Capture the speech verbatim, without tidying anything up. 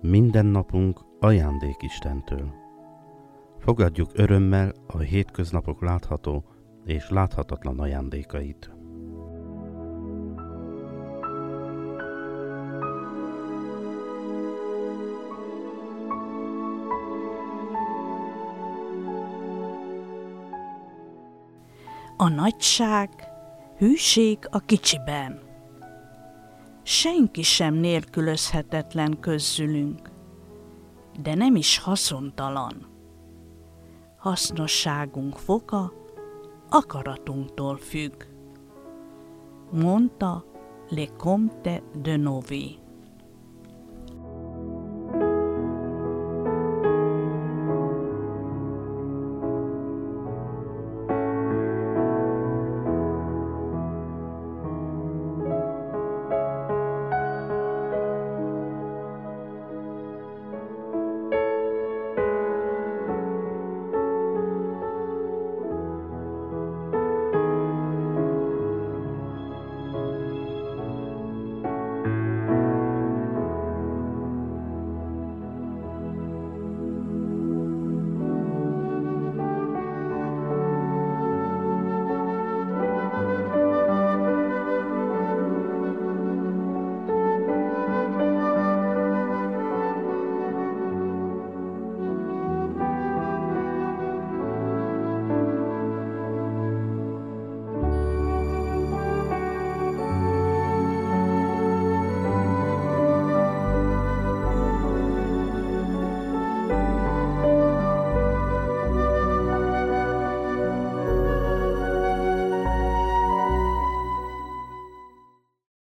Minden napunk ajándék Istentől. Fogadjuk örömmel a hétköznapok látható és láthatatlan ajándékait. A nagyság, hűség a kicsiben. Senki sem nélkülözhetetlen közülünk, de nem is haszontalan. Hasznosságunk foka akaratunktól függ, mondta Le Comte de Novi.